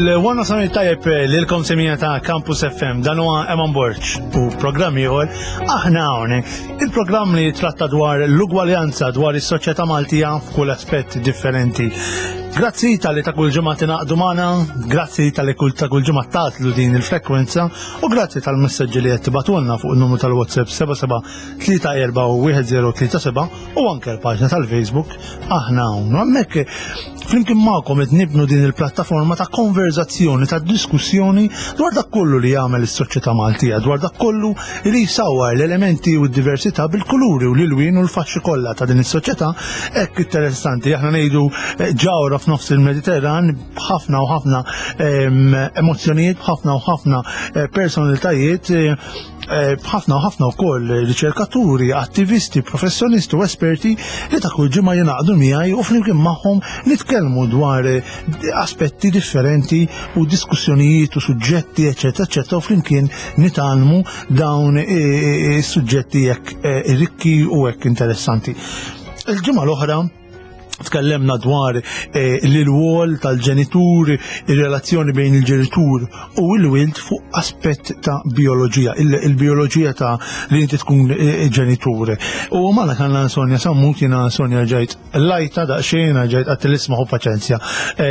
Il-wana sami tajjeb lilkom semija ta' Campus FM dan huwa Eman Borċ u programm ieħor aħna hawnhekk. Il-programm li tratta dwar l-ugwaljanza dwar is-soċjetà Maltija f'kull aspett differenti. Grazzi tal-li ta' kull ġimgħa tingħaqdu magħna, grazzi tal-li ta' kull ġimgħa tatlu din il-frekwenza u grazzi tal-messaġġi li qed tibatulna fuq in-numru tal-WhatsApp 77341037 u anke l-paġna tal-Facebook aħna hawn. Hemmhekk flimkien magħkom qed nibnu din il-plattaforma ta' konverzazzjoni, ta' diskussjoni dwar dak kollu li jagħmel is-soċjetà Maltija, dwar dak kollu li jsawwar l-elementi u d-diversità bil-kuluri u l-ilwien u l-faxxi kollha ta' din is-soċjetà hekk interessanti. Aħna ngħidu ġawra f'nofs il-Mediterran b'ħafna u ħafna emozzjonijiet, b'ħafna u ħafna personalitajiet, b'ħafna u ħafna wkoll riċerkaturi, attivisti, professjonisti u esperti li ta' kull ġimgħa jingħaqdu miegħi u flimkien magħhom nitkellmu dwar aspetti differenti u diskussjonijiet u suġġetti eċetera u flimkien nitgħallmu dawn is-suġġetti hekk rikki u hekk interessanti. Il-ġimgħa l-oħra tkellemna dwar l-rwol tal-ġenitur, ir-relazzjoni bejn il-ġenitur u l-wild fuq aspett ta' bioloġija, il-bioloġija ta' li inti tkun ġenitur. U magħna kellna Sonja Sammut, jiena Sonja ġejt lajta daqsxejn ġejt qed isma' u paċenzja.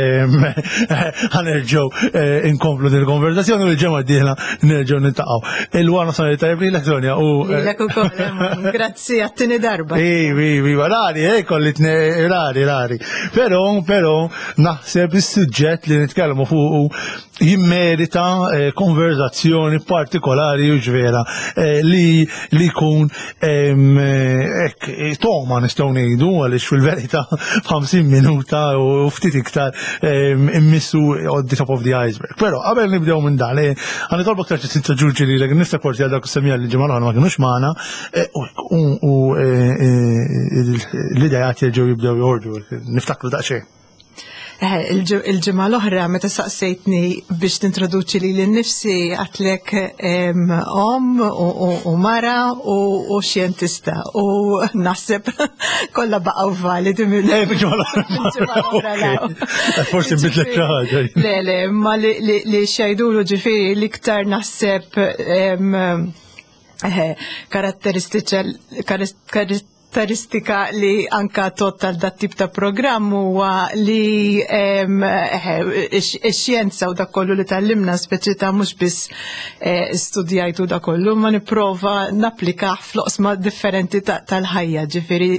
Ħanerġgħu inkomplu din il-konverzazzjoni u l-ġimgħa d-dieħla nerġgħu niltaqgħu. Il-wana sa tajb lilek Sonja u lilek ukoll. Grazzi għat-tieni darba. Rari, kolli rari. Però naħseb is-suġġett li nitkellmu fuq jimmerita konverzazzjoni partikolari u ġvera li jkun toma nistgħu ngħidu għaliex fil-verità 50 minuta u ftit iktar immissu on the top of the iceberg. Però qabel nibdew minn dan ħa nitolbok tarġa' tintroduċi lilek niftakort dak is-semija li ġimgħa ma kinux magħna u l-idejat jerġgħu jibdew jorġu niftakru daqsxejn. Il-ġimgħa l-oħra meta saqsejtni biex tintroduċi li l-nifsi għatlek u mara u xjentista u naħseb kollha baqgħu validi mill-ġimgħa l-oħra. Forsi bidlek xi ħaġa. Le, ma li xejdulu ġifieri l-iktar naħseb karatteristika li anka total dat tip ta' programm huwa li x-xjenza u dak kollu li tallimna speċi ta' mhux biss studjajtu dak kollu ma nipprova napplika f'loqsma differenti tal-ħajja, ġifieri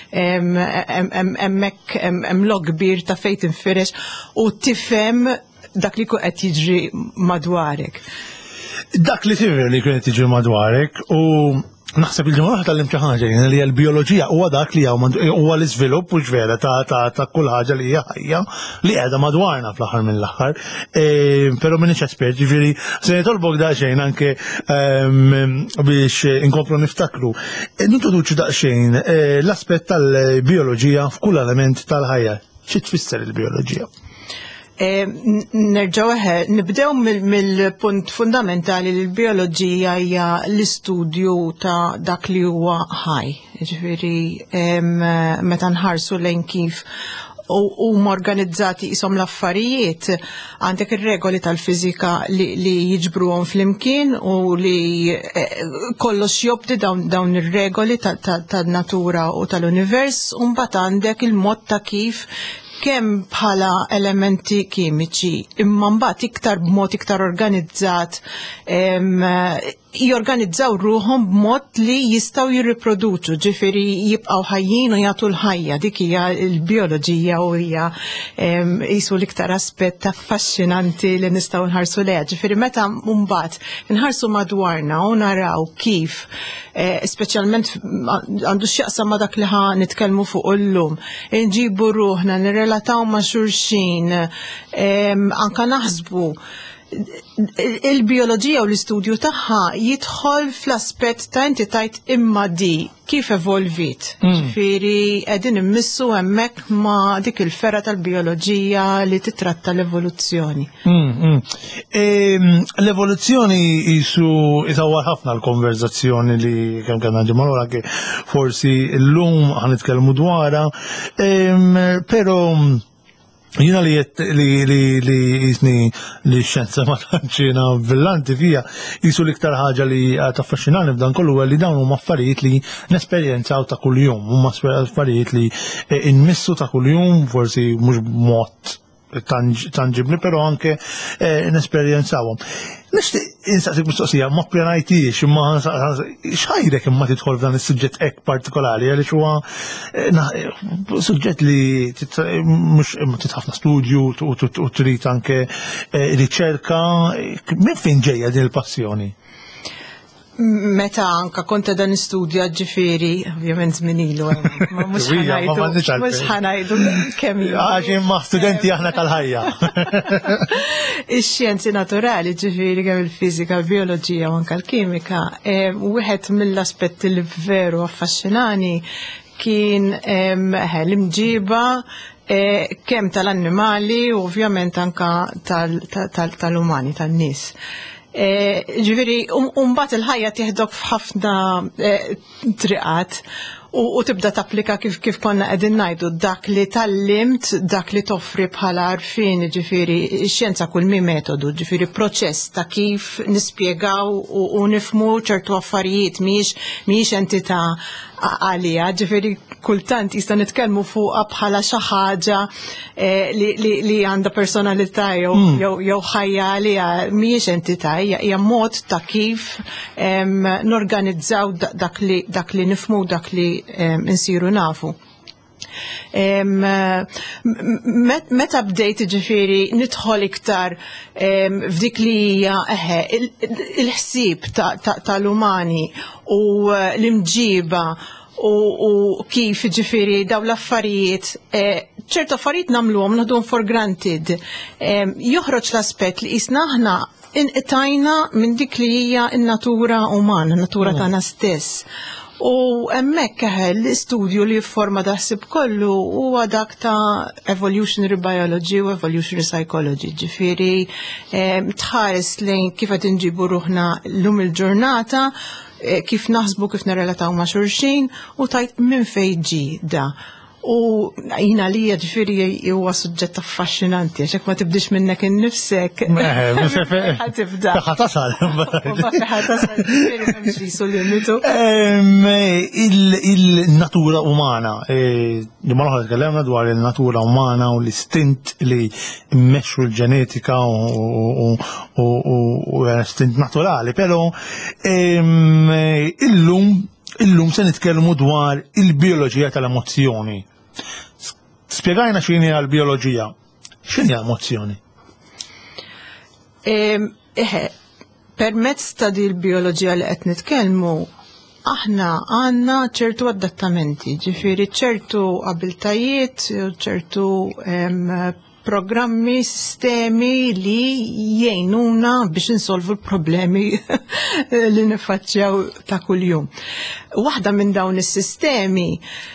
hemmhekk hemm log kbir ta' fejn tinfirex u tifhem dak li qed jiġri madwarek. Dak li tifhem li kien jiġri madwarek u naħseb il-ġimgħa tal-lim xi ħaġa li l-bioloġija huwa dak li huwa l-iżvilupp u ġvera ta' kull ħaġa li hija ħajja li qiegħda madwarna fl-aħħar mill-aħħar. Però m'iniex espert, ġifieri se nitolbok daqsxejn anke biex inkomplu niftakru. Nintroduċu daqsxejn l-aspett tal-bioloġija f'kull element tal-ħajja. Xi tfisser il-bioloġija? Nibdew mill-punt fundamentali li l-bioloġija hija l-istudju ta' dak li huwa ħaj. Ġifieri meta nħarsu lejn kif huma organizzati qishom l-affarijiet għandek ir-regoli tal-fiżika li jiġbruhom flimkien u li kollox jobdi dawn ir-regoli tan-natura u tal-univers u mbagħad għandek il-mod ta' kif kemm bħala elementi kimiċi imma mbagħad iktar b'mod iktar organizzat jorganizzaw ruhom b'mod li jistgħu jirriproduċu, ġifieri jibqgħu ħajjin u jagħtu l-ħajja. Dik hija l-bioloġija u hija qisu l-iktar aspett affaxxinanti li nistgħu nħarsu lejha. Ġifieri meta mbagħad inħarsu madwarna u naraw kif speċjalment għandu x'jaqsam ma' dak li ħa nitkellmu fuq illum, inġibu ruħna nirrelataw ma' xulxin, anke naħsbu il-bioloġija u l-istudju tagħha jidħol fl-aspett ta' inti tajt imma di kif evolvit. Ġifieri qegħdin immissu hemmhekk ma' dik il-fera tal-bioloġija li titratta l-evoluzzjoni. L-evoluzzjoni jisawwar ħafna l-konverzazzjoni li kemm kellna ġimgħa l-oħra forsi llum ħanitkellmu dwarha, però Jina li jisni li xenza ma tantxina villanti fija, jisu liktar ħaġa li taffaxxinani f'dan kollu li dawn huma affarijiet li nesperjenzaw ta' kuljum, huma affarijiet li inmissu ta' kuljum, forsi mhux b'mod tangibli, però anke nesperjenzawhom. Nixtieq insaqsik mistoqsija, ma pjanajtix, imma x'ħajrek imma tidħol f'dan is-suġġett hekk partikolari għaliex huwa suġġett li mhux trid ħafna studju u trid anke riċerka, minn fejn ġejja din il-passjoni? Meta anka konta dan istudja ġifieri, ovvjament minn ilu, ma mhux ħanajdu kemm ilu. Għaxin ma' studenti aħna tal-ħajja. Ix-xjenzi naturali ġifieri kemm il-fiżika, il-bioloġija u anke l-kimika, wieħed mill-aspetti li veru affaxxinani kien l-imġiba kemm tal-annimali u ovvjament anka tal-umani, tan-nies. Ġifieri, mbagħad il-ħajja tieħdok f'ħafna triqat u tibda tapplika kif konna qegħdin ngħidu dak li tallimt, dak li toffri bħala għarfien, ġifieri x-xjenza kull min metodu, ġifieri proċess ta' kif nispjegaw u nifhmu ċertu affarijiet mhijiex entità għalija, ġifieri kultant jista' nitkellmu fuqha bħala xi ħaġa li għandha personalità jew ħajja għalija mhijiex entità, hija mod ta' kif norganizzaw dak li nifhmu dak li insiru nafu. Meta bdejt ġifieri nidħol iktar f'dik li hija il-ħsieb tal-umani u l-imġiba u kif ġifieri dawn l-affarijiet, ċertu affarijiet nagħmluhom naħduhom for granted. Joħroġ l-aspett li qisna aħna inqtajna minn dik li hija n-natura umana, n-natura tagħna stess. U hemmhekk l-istudju li jifforma daħsib kollu huwa dak ta' evolutionary biology u evolutionary psychology, ġifieri tħares lejn kif qed inġibu ruħna llum il-ġurnata, kif naħsbu, kif nirrelataw ma' xulxin u tajt minn fejn ġie da. U jina li ġifieri huwa suġġett affaxxinanti, għax ma tibdix minnek innifsek. Ħatibda. Ħatasal. Il-natura umana, li ma noħħod tkellemna dwar il-natura umana u l-istint li mmexxu l-ġenetika u l-istint naturali, però illum se nitkellmu dwar il-bioloġija tal-emozzjoni. Spjegajna x'inhi l-bioloġija. X'inhi l-emozzjoni? Permezz ta' din il-bioloġija li qed nitkellmu, aħna għandna ċertu adattamenti, ġifieri ċertu abiltajiet, ċertu programmi, sistemi li jgħinuna biex insolvu l-problemi li nifaċċjaw ta' kuljum. Waħda minn dawn is-sistemi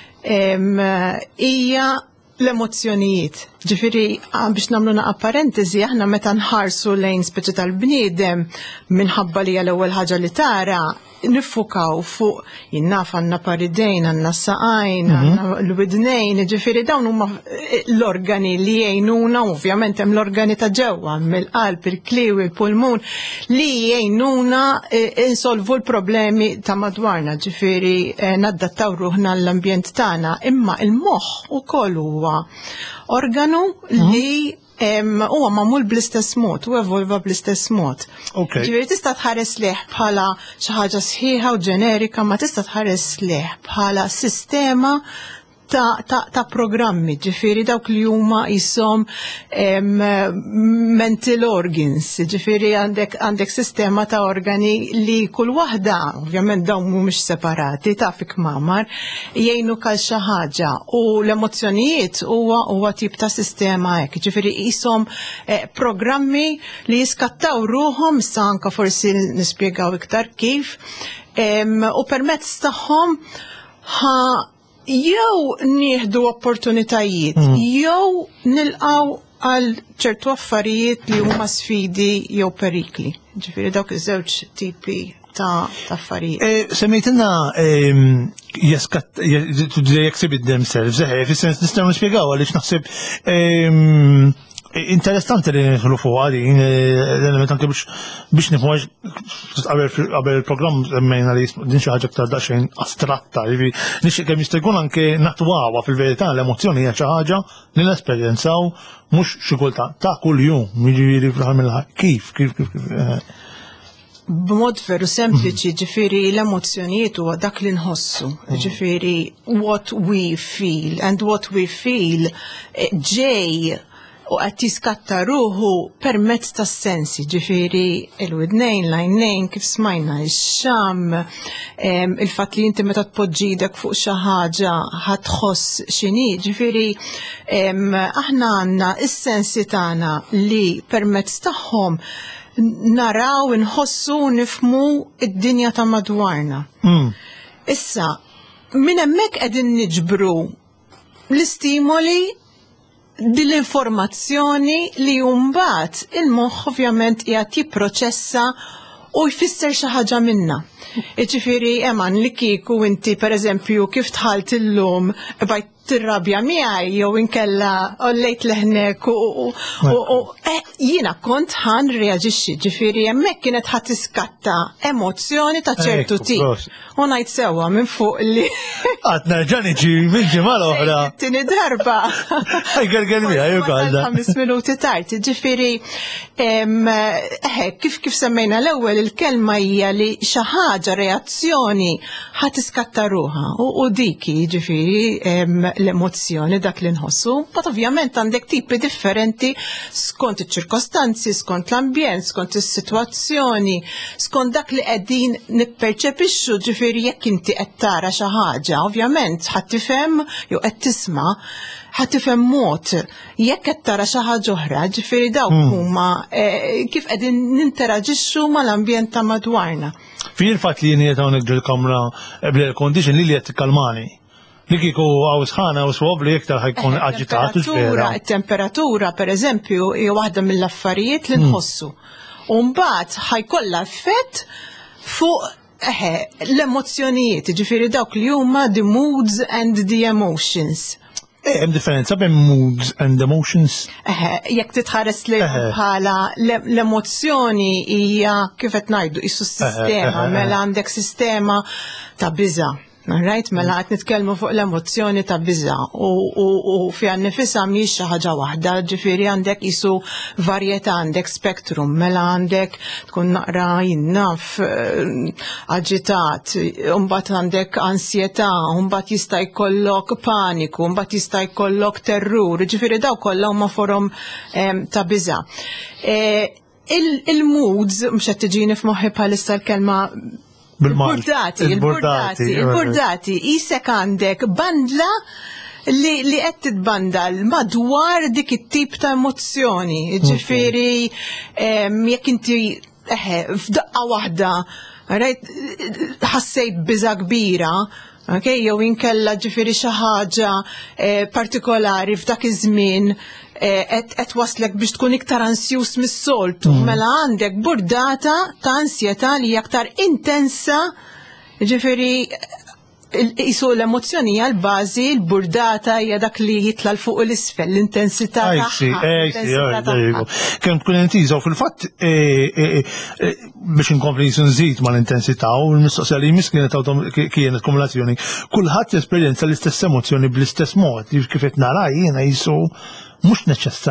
hija l-emozzjonijiet. Ġifieri biex nagħmlu naqa' parentesi, aħna meta nħarsu lejn speċi tal-bniedem minħabba li hija l-ewwel ħaġa li tara, nifukaw fuq jinnaf għandna paridejn, għandna saqajn, għandna l-widnejn, ġifieri dawn huma l-organi li jgħinuna, ovvjament hemm l-organi ta' ġewwa, mill-qalb, il-kliwi, il-pulmun, li jgħinuna insolvu l-problemi ta' madwarna, ġifieri naddattaw ruħna l-ambjent tagħna, imma il-moħħ ukoll huwa organu li huwa magħmul bl-istess mod, u evolva bl-istess mod. Ġifieri tista' tħares leh bħala xi ħaġa sħiħa u ġenerika, ma tista' tħares leh bħala sistema ta' programmi, ġifieri dawk li huma jisom mental organs, ġifieri għandek sistema ta' organi li kull waħda, ovvjament dawn mhumiex separati, tafik mamar, jgħinu kal xi ħaġa u l-emozzjonijiet huwa tip ta' sistema hekk, ġifieri jisom programmi li jiskattaw ruhom, issa anke forsi nispjegaw iktar kif, u permezz tagħhom jew nieħdu opportunitajiet, jew nilqgħu għal ċertu affarijiet li huma sfidi jew perikli. Ġifieri dawk iż-żewġ tipi ta' affarijiet. Semmejtina exhibit themselves, fis-sens nistgħu nispjegaw għaliex naħseb interessanti li nidħlu fuq għadin, l-element anke biex nifhmu qabel il-programm semmejna li din xi ħaġa aktar daqsxejn astratta, nixtieq kemm jista' jkun anke natwawha fil-verità l-emozzjoni hija xi ħaġa li nesperjenzaw mhux xi kultant ta' kuljum, jiġifieri fl-aħħar mill-aħħar. Kif? B'mod veru sempliċi, ġifieri l-emozzjonijiet huwa dak li nħossu, ġifieri what we feel, and what we feel ġej u qed jiskatta ruħu permezz tas-sensi, ġifieri il-widnejn, l-għajnejn, kif smajna, ix-xam, il-fatt li inti meta tpoġġidek fuq xi ħaġa ħadħoss x'inhi, ġifieri aħna għandna is-sensi tagħna li permezz tagħhom naraw, nħossu, nifmu id-dinja ta' madwarna. Issa, minn hemmhekk qegħdin niġbru l-istimoli din l-informazzjoni li mbagħad il-moħħ ovvjament qiegħed jipproċessa u jfisser xi ħaġa minnha. Jiġifieri eman li kieku inti pereżempju kif tħalt illum bajt tirrabja miegħi jew inkella ollejt leħnek u jiena kont ħan reaġixxi, ġifieri hemmhekk kienet ħadd tiskatta emozzjoni ta' ċertu tip. U ngħid sewwa minn fuq li qatt nerġa' niġi mill-ġimgħa l-oħra. Tieni darba. Gerger miegħi wkoll. 5 minuti tard, ġifieri kif semmejna l-ewwel il-kelma hija li xi ħaġa reazzjoni ħadd tiskatta ruha u dik jiġifieri l-emozzjoni dak li nħossu, but ovvjament għandek tipi differenti skont iċ-ċirkostanzi, skont l-ambjent, skont is-sitwazzjoni, skont dak li qegħdin nipperċepixxu, ġifieri jekk inti qed tara xi ħaġa, ovvjament ħadd tifhem jew qed tisma' ħadd tifhem mod, jekk qed tara xi ħaġa oħra, ġifieri dawk huma kif qegħdin ninteraġixxu mal-ambjent ta' madwarna. Fil-fatt li jien qed hawnhekk ġil-kamra bl-air condition li qed tikkalmani. Li kieku għaw sħana u swobli iktar ħajkun aġitatu ġvera. Il-temperatura, per eżempju, hija waħda mill-affarijiet li nħossu. U mbagħad ħajkollha effett fuq l-emozzjonijiet, ġifieri dawk li huma the moods and the emotions. Hemm differenza bejn moods and emotions? Jekk titħares li bħala l-emozzjoni hija kif qed ngħidu qisu s-sistema, mela għandek sistema ta' biża'. Right, mela qed nitkellmu fuq l-emozzjoni ta' biża' u fiha nnifisha mhix xi ħaġa waħda, ġifieri għandek qisu varjetà, għandek spektrum, mela għandek tkun naqra jinnaf aġitat, mbagħad għandek ansjetà, mbagħad jista' jkollok paniku, mbagħad jista' jkollok terrur, ġifieri daw kollha huma forom ta' biża'. Il-moods mhux qed tiġini f'moħħi bħalissa l-kelma il-burdati, isek għandek bandla li qed titbandal madwar dik it-tip ta' emozzjoni. Ġifieri jekk inti f'daqqa waħda ħassejt biża' kbira, jew inkella ġifieri xi ħaġa partikolari f'dak iż-żmien qed waslek biex tkun iktar ansjuż mis-soltu, mela għandek burdata ta' ansjetà li hija aktar intensa, ġifieri qisu l-emozzjoni hija l-bażi, l-burdata hija dak li jitla l fuq l-isfel, l-intensità tagħha. Kemm tkun intiża u fil-fatt biex inkompli nżid mal-intensità u l-mistoqsija li jmiss kienet kumulazzjoni, kulħadd jesperjenza l-istess emozzjoni bl-istess mod, kif qed nara jiena qisu mhux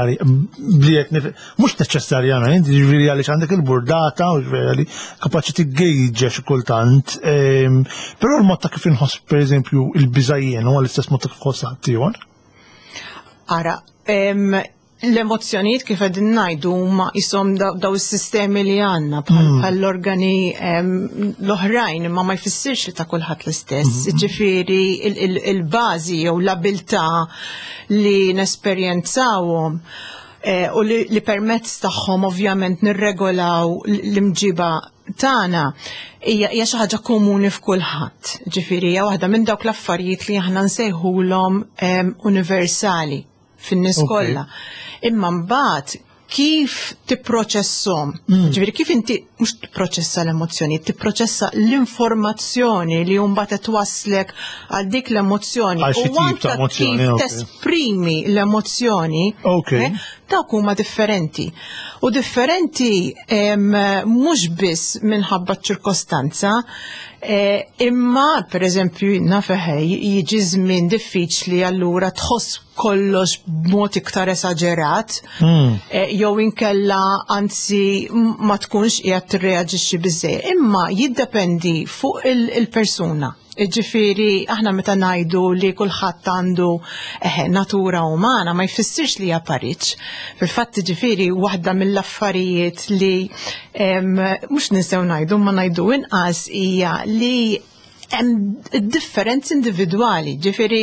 neċessarjament, ġifieri għaliex għandek il-burdata u ġifieri kapaċi tiggejġa xi kultant, però l-mod ta' kif inħoss pereżempju il-biżajjien huwa l-istess mod ta' kif ħoss ħaddieħor? Ara, l-emozzjonijiet kif qegħdin ngħidu huma qishom daw is-sistemi li għandna bħall-organi l-oħrajn, imma ma jfissirx li ta' kulħadd l-istess. Ġifieri il-bażi jew l-abilità li nesperjenzawhom u li permezz tagħhom ovvjament nirregolaw l-imġiba tagħna hija xi ħaġa komuni f'kulħadd. Ġifieri hija waħda minn dawk l-affarijiet li aħna nsejħulhom universali fin-nies kollha. Imma mbagħad kif tipproċesshom, ġifieri kif inti mhux tipproċessa l-emozzjoni, tipproċessa l-informazzjoni li mbagħad twaslek għal dik l-emozzjoni u anke kif tesprimi l-emozzjoni. Dawk huma differenti. U differenti mhux biss minħabba ċirkostanza, imma pereżempju jiġi żmien diffiċli allura tħoss kollox b'mod iktar esaġerat, jew inkella anzi ma tkunx qiegħed tirreaġixxi biżżejjed. Imma jiddependi fuq il-persuna. Ġifieri aħna meta ngħidu li kulħadd għandu natura umana ma jfissirx li hija pariċ. Fil-fatt ġifieri waħda mill-affarijiet li mhux nistgħu ngħidu ma ngħidu inqas hija li hemm differenzi individwali. Ġifieri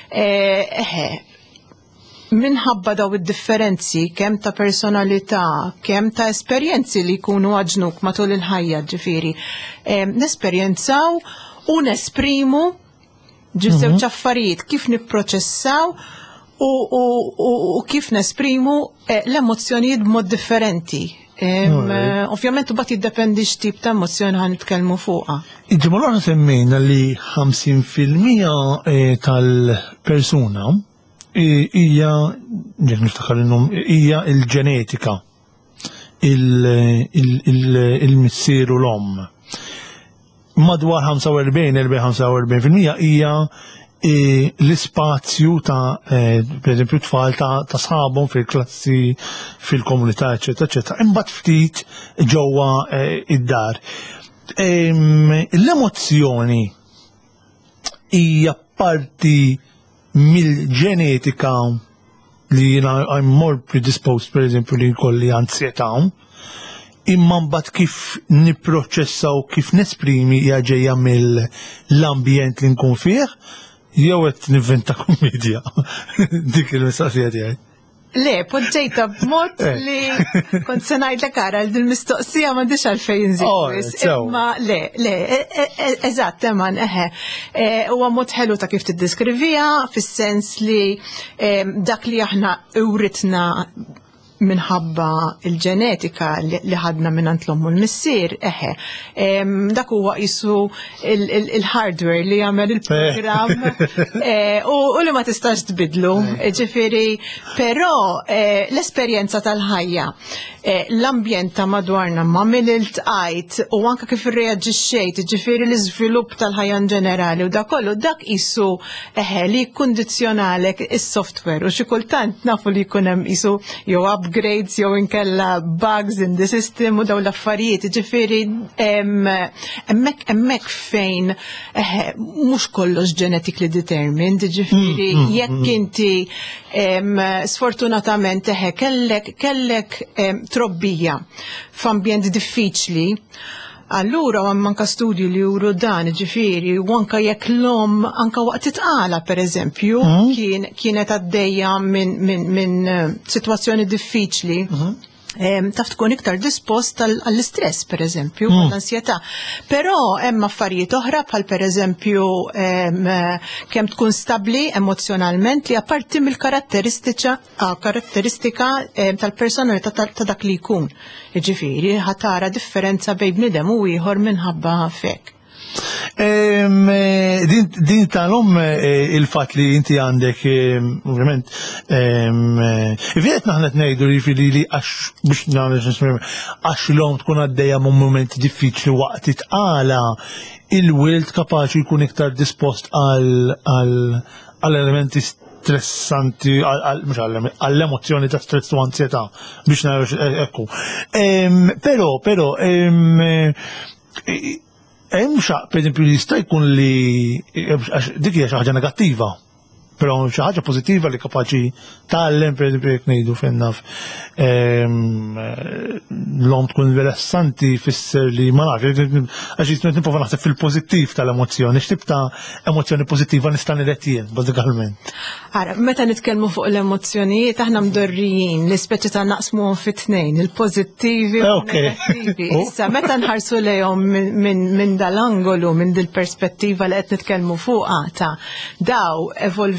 minħabba daw id-differenzi kemm ta' personalità, kemm ta' esperjenzi li jkunu għaġnuk matul il-ħajja ġifieri nesperjenzaw u nesprimu ġewġ affarijiet kif nipproċessaw u kif nesprimu l-emozzjonijiet b'mod differenti. Ovvjament mbagħad jiddependi x'tip ta' emozzjoni ħan nitkellmu fuqha. Ġimgħa semmejna li 50% tal-persuna hija hija l-ġenetika, il-missieru l-omm. Madwar 45% hija l-ispazju ta' per eżempju tfal ta' sħabhom fil-klassi, fil-komunità, eċetera. Imbagħad ftit ġewwa id-dar. L-emozzjoni hija parti mill-ġenetika li jiena I'm more predisposed per eżempju li jkolli ansjetà. Imma mbagħad kif nipproċessa u kif nesprimi hija ġejja mill-ambjent li nkun fih, jew qed nivventa komedja. Dik il-mistaqsija tiegħi. Le, poġġejta b'mod li kont se ngħidlek ara l mistoqsija m'għandix għalfejn nżid. Imma le, eżatt eman huwa mod ħelu ta' kif tiddeskrivija fis-sens li dak li aħna uritna minħabba il-ġenetika li ħadna minnant l-omm u l-missier, dak huwa qisu il-hardware li jagħmel il-programm u li ma tistax tbidlu. Ġifieri, però l-esperjenza tal-ħajja, l-ambjent ta' madwarna ma' mill-iltqajt u anke kif irreaġixxejt, ġifieri l-iżvilupp tal-ħajja ġenerali u dak kollu dak qisu li jikkundizzjonalek is-software u xi kultant nafu li jkun hemm qisu jew upgrades jew inkella bugs in the system u daw l-affarijiet, ġifieri hemmhekk fejn mhux kollox genetically determined, ġifieri jekk inti sfortunatament kellek trobbija f'ambjent diffiċli, allura manka studju li juru dan, ġifieri, u anka jekk l-omm anka waqt itqala pereżempju kienet għaddejja minn sitwazzjoni diffiċli. Taf tkun iktar dispost għall-istress, pereżempju, għall-ansjetà. Però hemm affarijiet oħra bħal pereżempju kemm tkun stabbli emozjonalment li apparti mill-karatteristika tal-personalità ta' dak li jkun. Jiġifieri ħatara differenza bejn bniedem u ieħor minħabba fek. Din tal-om il-fat li inti għandek, ovvijament, vjet naħna t-nejdu li għax l-om tkun għaddeja momenti diffiċli waqt itqala il-wild kapaċi jkun iktar dispost għal-elementi stressanti, għall-emozjoni ta' stress u ansjetà biex naraw ekku. Pero, hemm per esempio jista' jkun li dik hija xi ħaġa negattiva, però xi ħaġa pożittiva li kapaċi tgħallem per esempio jekk ngħidu fejn naf l-om tkun interessanti fisser li ma nafx għax jismet nipprova naħseb fil-pożittiv tal-emozzjoni, x'tip ta' emozzjoni pożittiva nista' nirret jien bażikalment. Ara, meta nitkellmu fuq l-emozzjonijiet aħna mdorrijin l-ispeċi ta' naqsmuhom fit-tnejn, il-pożittivi u l-negattivi. Issa meta nħarsu lejhom minn dal-angolu, minn dil-perspettiva li qed nitkellmu fuqha ta' daw evolvew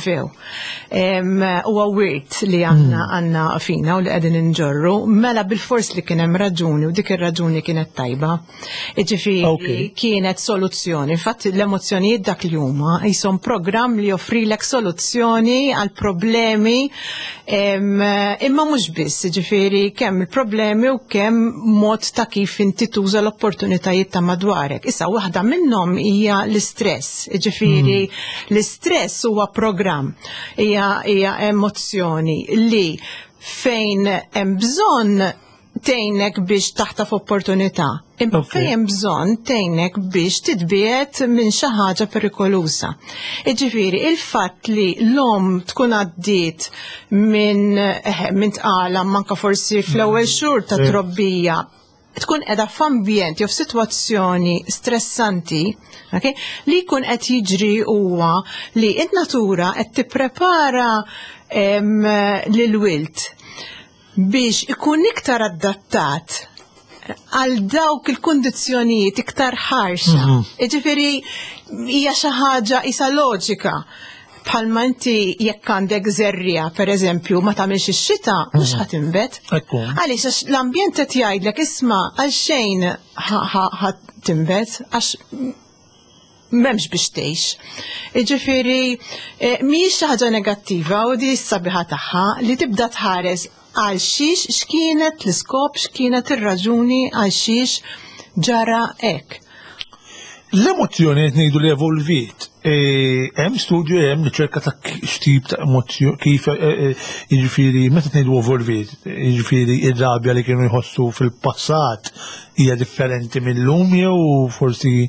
sew. Huwa wirt li għandna fina u li qegħdin inġorru, mela bil-fors li kien hemm raġuni u dik ir-raġuni kienet tajba. Ġifieri kienet soluzzjoni. Infatti l-emozzjonijiet dak li huma jisom programm li joffrilek soluzzjoni għal problemi imma mhux biss, ġifieri kemm il-problemi u kemm mod ta' kif inti tuża l-opportunitajiet ta' madwarek. Issa waħda minnhom hija l-istress, ġifieri l-istress huwa programm, hija emozzjoni li fejn hemm bżonn tgħinek biex taħtaf opportunità. Imma fejn hemm bżonn tgħinek biex titbiet minn xi ħaġa perikolusa. Ġifieri il-fatt li l-om tkun għaddiet minn tqala manka forsi fl-ewwel xhur ta' trobbija tkun qiegħda f'ambjent jew f'sitwazzjoni stressanti, li jkun qed jiġri huwa li n-natura qed tipprepara lil-wilt biex ikun iktar adattat għal dawk il-kundizzjonijiet iktar ħarxa. Ġifieri hija xi ħaġa isa loġika. Bħalma inti jekk għandek żerrija, pereżempju, ma tagħmilx ix-xita, mhux ħadd inbet. Għaliex għax l-ambjent qed jgħidlek isma' għal xejn ħadd tinbet għax m'hemmx biex tgħix. Ġifieri mhijiex xi ħaġa negattiva u di s-sabiħa tagħha li tibda tħares għal x'kienet l-iskop, x'kienet ir-raġuni għal xiex ġara hekk. L-emozzjoni qed ngħidu li evolvit. Hemm studju hemm riċerka ta' x'tip ta' emozzjoni kif jiġifieri meta ngħidu evolvit, jiġifieri ir-rabja li kienu jħossu fil-passat hija differenti millum jew forsi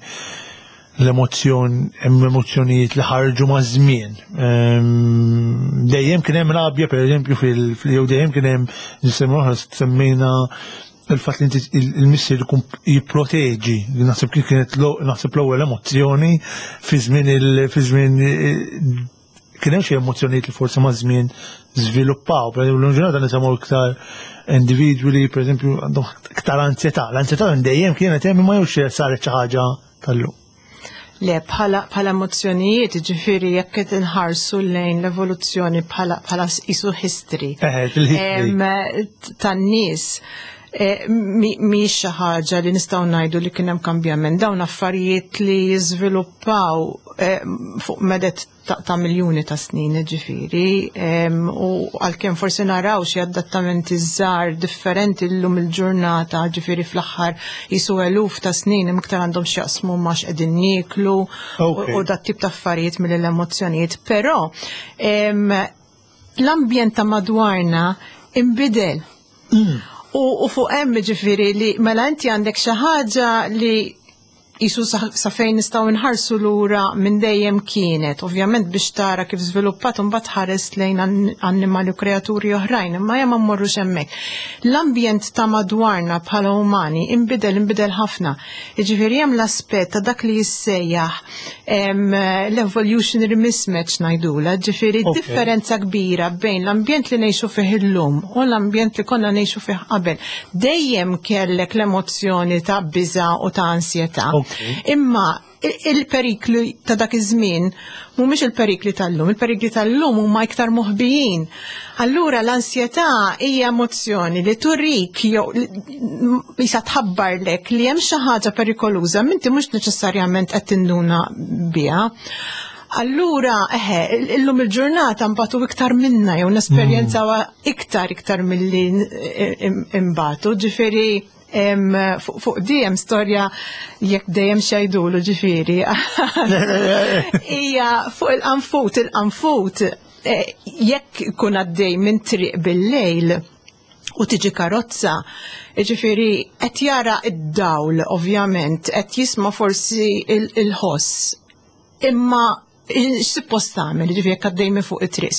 hemm emozzjonijiet li ħarġu ma' żmien. Dejjem kien hemm rabja pereżempju jew dejjem kien hemm nisimgħuha semmejna il-fatt li il-missier ikun jipproteġi, naħseb kien kienet l-ewwel emozzjoni fi żmien kien hemm xi emozzjonijiet li forsi ma' żmien żviluppaw, pereżempju l-ġurnata nisimgħu iktar individwali pereżempju għandhom iktar ansjetà. L-ansjetà dejjem kienet hemm imma jew saret xi ħaġa tal-lum. Le, bħala emozzjonijiet, ġifieri jekk qed inħarsu lejn l-evoluzzjoni bħala isu history tan-nies mhix xi ħaġa li nistgħu ngħidu li kien hemm kambjament. Dawn affarijiet li jiżviluppaw fuq medet ta' miljuni ta' snin, ġifieri, u għalkemm forsi naraw xi adattamenti żgħar differenti llum il-ġurnata, ġifieri fl-aħħar jisu eluf ta' snin iktar għandhom x'jaqsmu ma' x'qegħdin nieklu u dat tip ta' affarijiet mill-emozzjonijiet. Però l-ambjent ta' madwarna inbidel. U fuq hemm ġifieri li mela inti għandek xi ħaġa li jisu sa fejn nistgħu nħarsu lura minn dejjem kienet, ovvjament biex tara kif żviluppat u mbagħad ħares lejn annimali u kreaturi oħrajn, imma ma mmorrux hemmhekk. L-ambjent ta' madwarna bħala umani inbidel ħafna. Jiġifieri hemm l-aspett ta' dak li jissejjaħ l-evolutionary mismatch ngħidula, ġifieri differenza kbira bejn l-ambjent li ngħixu fih illum u l-ambjent li konna ngħixu fih qabel. Dejjem kellek l-emozzjoni ta' biża' u ta' ansjetà. Imma il-perikli ta' dak iż-żmien mhumiex il-perikli tal-lum, il-perikli tal-lum huma iktar moħbijin. Allura l-ansjetà hija emozzjoni li turik jew isa tħabbarlek li hemm xi ħaġa perikoluża minti mhux neċessarjament qed tinduna biha. Allura, illum il-ġurnata mbagħtu iktar minna jew nesperjenzaw iktar milli imbagħtu, ġifieri fuq dejjem storja jekk dejjem xejdulu ġifieri. Hija fuq il-qanfut jekk ikun għaddej minn triq bil-lejl u tiġi karozza, ġifieri qed jara id-dawl ovvjament, qed jisma' forsi il-ħoss. Imma x'suppost tagħmel, ġifieri jekk għaddej minn fuq it-triq, suppost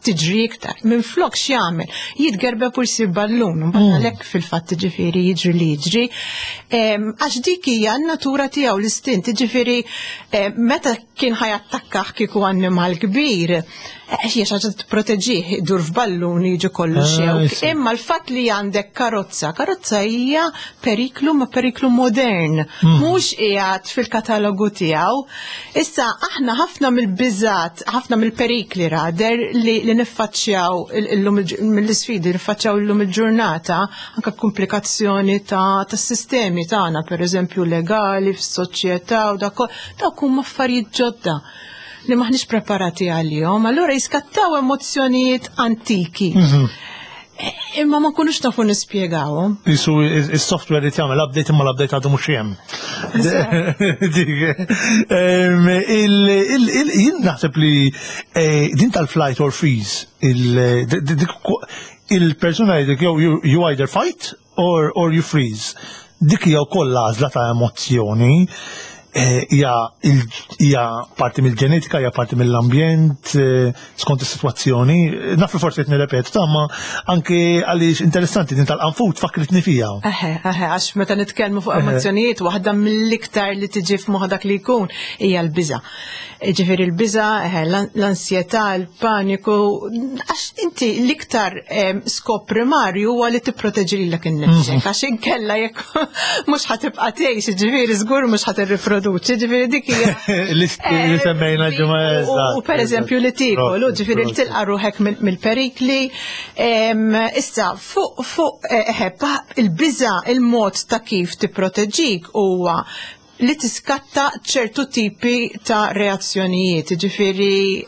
tiġri iktar. Minn flok x'jagħmel, jitgerbeb u jsir ballun, mbagħad għalhekk fil-fatt ġifieri jiġri li jiġri. Għax dik hija n-natura tiegħu l-istint, ġifieri meta kien ħajattakkah kieku annimal kbir, hija xi ħaġa tipproteġih idur f'ballun jiġu kollu xewk. Imma l-fatt li għandek karozza hija periklu ma periklu modern, mhux qiegħed fil-katalogu tiegħu. Issa aħna ħafna mill-biżat, ħafna mill-perikli rader li niffaċċjaw mill-isfidi niffaċċjaw illum il-ġurnata, anke komplikazzjoni tas-sistemi tagħna, pereżempju legali, fis-soċjetà u dak huma affarijiet ġodda li maħniex preparati għalihom, allura jiskattaw emozzjonijiet antiki. Imma ma nkunux nafu nispjegawhom. Isu is-software li tagħmel update imma l-update għadu mhux hemm. Jien naħseb li din tal-flight or freeze il-persuna jgħidlek you either fight or you freeze. Dik hija wkoll għażla ta' emozzjoni. Hija parti mill-ġenetika, hija parti mill-ambjent, skont is-sitwazzjoni. Naf li forsi qed nirrepetu ma anke għaliex interessanti din tal-qanfut fakritni fiha. Għax meta nitkellmu fuq emozzjonijiet waħda mill-iktar li tiġi f'moħħ dak li jkun hija l-biża'. Ġifieri l-biża', l-ansjetà, l-paniku, għax inti l-iktar skop primarju huwa li tipproteġi lilek innifsek, għax inkella jekk mhux ħatibqa' tgħix, ġifieri żgur mhux ħatirriproduċi. Ġifieri dik hija li semmejna ġimgħa. U pereżempju li tikol, ġifieri li tilqa' ruħek mill-perikli. Issa fuq il-biża' il-mod ta' kif tipproteġik huwa li tiskatta ċertu tipi ta' reazzjonijiet. Ġifieri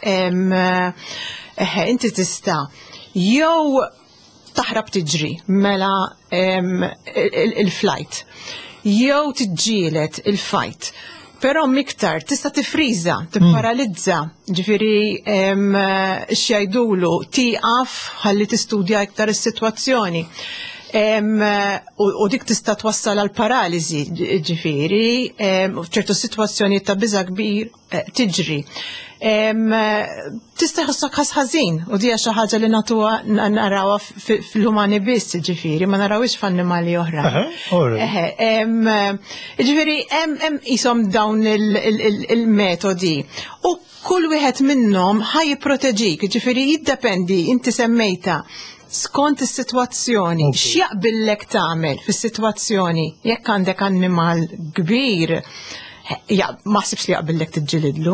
inti tista' jew taħrab tiġri mela il-flight, jew tiġġielet il-fight. Però miktar tista' tifriża, tipparalizza, ġifieri x'jgħidulu tieqaf ħalli tistudja iktar is-sitwazzjoni. U dik tista' twassal għal paraliżi, ġifieri f'ċertu sitwazzjonijiet ta' biża' kbir tiġri. Tista' jħossok ħażin u dija xi ħaġa li narawha fil-umani biss, ġifieri, ma narawhiex f'annimali oħra. Ġifieri hemm qishom dawn il-metodi. U kull wieħed minnhom ħajjipproteġik, ġifieri jiddependi inti semmejta skont is-sitwazzjoni, x'jaqbillek tagħmel fis-sitwazzjoni jekk għandek annimal kbir, ma ħsibx li jaqbillek tiġġilidlu.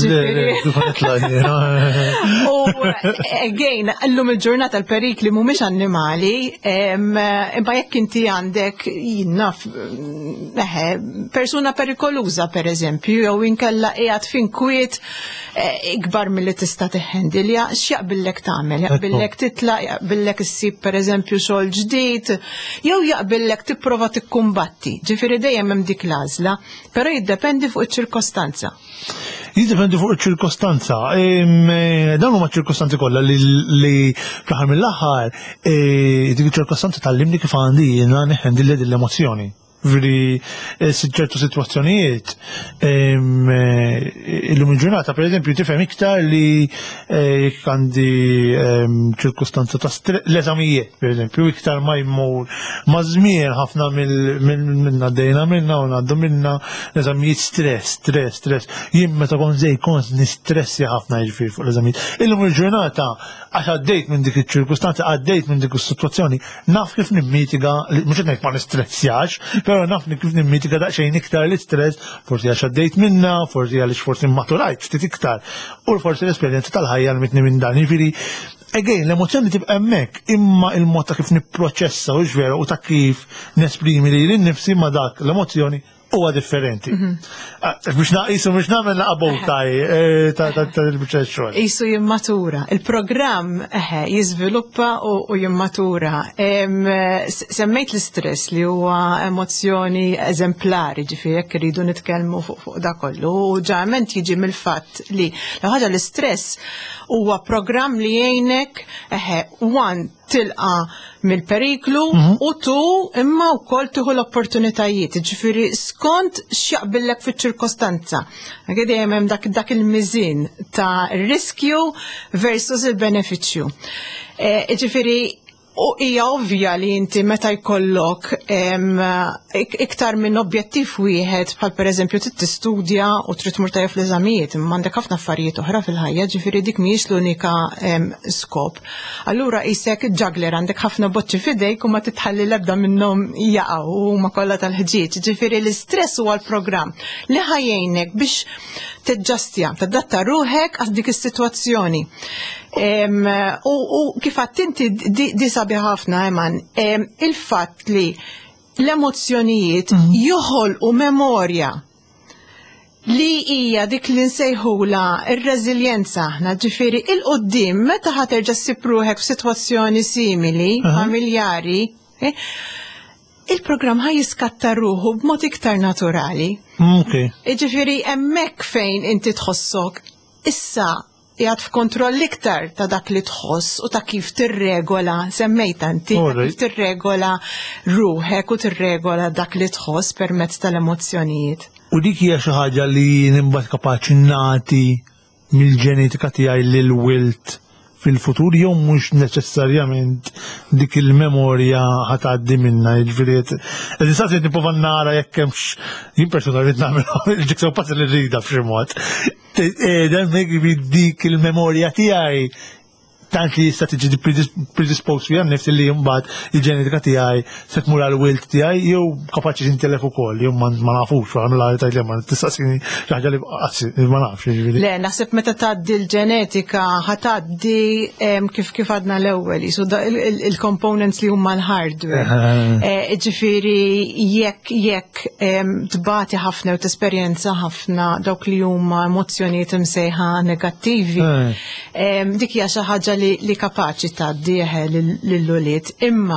U again, llum il-ġurnata l-perikli mhumiex annimali, imma jekk inti għandek jinnaf persuna perikoluża pereżempju, jew inkella qiegħed f'inkwiet ikbar milli tista' tiħħendilja, x'jaqbillek tagħmel? Jaqbillek titlaq, jaqbillek issib pereżempju xogħol ġdid, jew jaqbillek tipprova tikkumbatti. Ġifieri dejjem hemm dik l-għażla, però jiddependi fuq iċ-ċirkostanza. Jiddependi fuq iċ-ċirkostanza. Dawn huma ċirkostanzi kollha li fl-aħħar mill-aħħar dik iċ-ċirkostanza tallimni kif għandi jiena neħħendilha din l-emozzjoni. Veri ċertu situazzjonijiet illum il-ġurnata, per eżempju, tifhem iktar li għandi ċirkustanza ta' l-eżamijiet, per eżempju, iktar ma jmur ma' żmien ħafna minna dejna minna u ngħaddu minna l-eżamijiet stress. Jien meta kont kont nistressi ħafna jiġifieri fuq l-eżamijiet. Illum il-ġurnata għax għaddejt minn dik iċ-ċirkustanza, għaddejt minn dik is-sitwazzjoni, naf kif nimmitiga, mhux qed ngħid ma nistressjax, però nafni kif nimmitiga daqsxejn iktar l-istress, forsi għax għaddejt minna, forsi għaliex forsi mmaturajt ftit iktar, u forsi l-esperjenza tal-ħajja mitni minn dan. Jiġifieri, again, l-emozzjoni tibqa' hemmhekk, imma il-mod ta' kif nipproċessa u x'vera u ta' kif nesprimi li nnifsi ma' dak l-emozzjoni huwa differenti. Biex nagħmel naqabowtaj tal-proċess xogħol. Qisu jimmatura. Il-programm jiżviluppa u jimmatura. Semmejt l-istress li huwa emozzjoni eżemplari, ġifieri jekk iridu nitkellmu fuq dak kollu. U ġarment jiġi mill-fatt li l-ħaġa l-istress huwa programm li jgħinek tilqa mill-periklu u tu imma wkoll tieħu l-opportunitajiet. Ġifieri skont x'jaqbillek fiċ-ċirkostanza. Dejjem hemm dak il-miżin ta' riskju versus il-benefiċċju. Ġifieri u hija ovvja li inti meta jkollok iktar minn objettiv wieħed bħal pereżempju trid tistudja u trid tmur tajjeb fl-eżamijiet, imma għandek ħafna affarijiet oħra fil-ħajja, ġifieri dik mhijiex l-unika skop. Allura qisek juggler għandek ħafna boċċi f'idejk u ma titħalli l-ebda minnhom jaqgħu huma kollha tal-ħġieġ. Ġifieri l-istress huwa l-programm li ħajjejnek biex tiġġastja, tadatta ruħek għal dik is-sitwazzjoni. U kif għadt inti di sabi ħafna Eman, il-fatt li l-emozzjonijiet joħolqu memorja li hija dik li nsejħula ir-reżiljenza aħna, ġifieri il-qudiem meta ħaterġa' ssib ruħek f'sitwazzjoni simili, familjari, il-programm ħaj jiskatta ruħu b'mod iktar naturali. Ġifieri hemmhekk fejn inti tħossok issa jgħad f'kontroll iktar ta' dak li tħoss u ta' kif tirregola, semmejta inti, kif tirregola ruħek u tirregola dak li tħoss permezz tal-emozzjonijiet. U dik hija xi ħaġa li nimbagħad kapaċi nagħti mill-ġenetika tiegħi lil wilt fil-futur jew mhux neċessarjament dik il-memorja ħatgħaddi minnha, jiġifieri qed nistaqsi nipprova nara jekk hemmx jien personalment nagħmel il-ġiksew pass li rrida b'xi mod. Dan dik il-memorja tiegħi tant li jista' tiġi predisposed fiha nnifsi li mbagħad il-ġenetika tiegħi se tmur għall-wilt tiegħi jew kapaċi tintelef ukoll jew ma nafux għamilha tajt li ma tistaqsini xi ħaġa li ma nafx jiġifieri. Le, naħseb meta tgħaddi l-ġenetika ħatgħaddi kif għadna l-ewwel jisu il-components li huma l-hardware. Ġifieri jekk tbagħti ħafna u tesperjenza ħafna dawk li huma emozzjonijiet imsejħa negattivi, dik hija xi ħaġa li kapaċi tgħaddi lill-ulied. Imma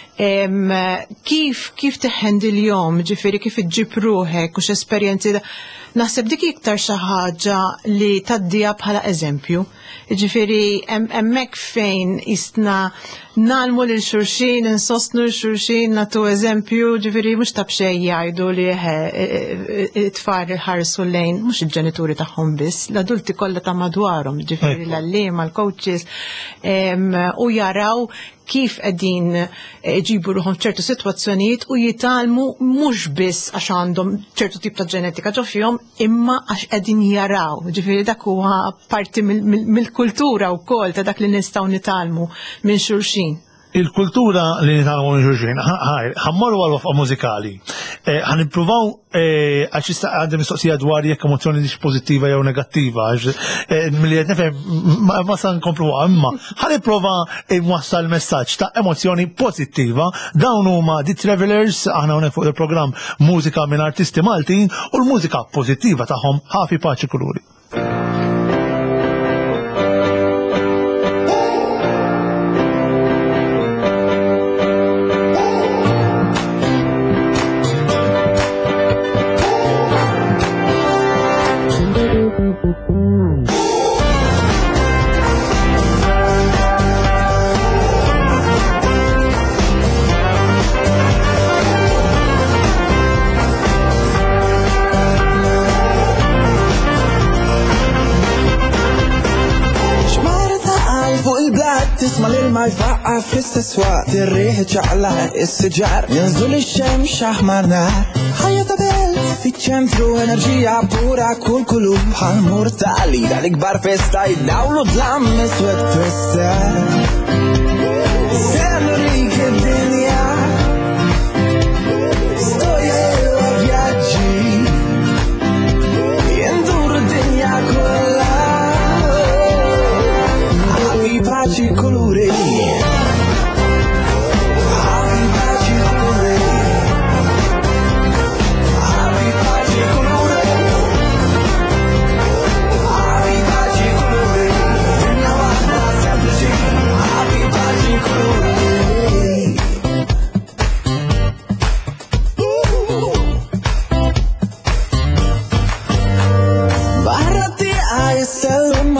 kif teħendi l-jom, ġifieri kif iġġib ruħek u x'esperjenzi naħseb dik iktar xi ħaġa li tgħaddiha bħala eżempju. Ġifieri hemmhekk fejn isna nagħlmu lil xulxin, insostnu lil xulxin, nagħtu eżempju, ġifieri mhux ta' b'xejn jgħidu li it-tfal ħarsu lejn mhux il-ġenituri tagħhom biss, l-adulti kollha ta' madwarhom, ġifieri l-għalliema, l-coaches u jaraw kif qegħdin iġibu ruħhom ċertu sitwazzjonijiet u jitalmu mhux biss għax għandhom ċertu tip ta' ġenetika ġo fihom imma għax qegħdin jaraw. Ġifieri dak huwa parti mill-kultura wkoll ta' dak li nistgħu nitalmu minn xulxin. Il-kultura li nitalmu minn xulxin, ħammorru għal wafqa mużikali. Ħanippruvaw għax għandhem mistoqsija dwar jekk emozzjoni dix pożittiva jew negattiva, milli qed nifhem ma sa nkomplu imma ħanipprova nwassal messaġġ ta' emozzjoni pożittiva. Dawn huma The Travelers, aħna hawnhekk fuq il-programm Mużika minn Artisti Maltin u l-mużika pożittiva tagħhom ħafi paċi kuluri. تسمع للماء يفقع في السسواق الريح تشعلق السجار ينزل الشمس احمر نار حياة بيل في ċentru enerġija pura kull kulub ħalmur tali dal-ikbar festa jiddawlu dlam iswed festa Semrik id-dinja storja u vjaġġi jindur id-dinja kollha ħafi paċi kuluri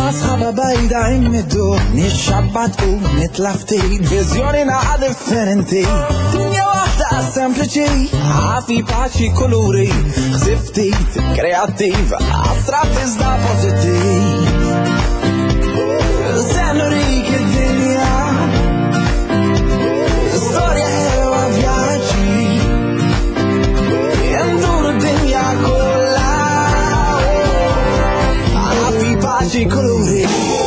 مع أصحابها بعيدة عمدوا نتشبط ونتلف تيت فيزيوني نقعد differenti دنيا واحدة sempliċi ħafi paċi koluri ħsiftit kreativ astraf iżda pozitiv Senorik id-dinja Storja ewa vjaġġi Jenduru d-dinja kollha ħafi paċi koluri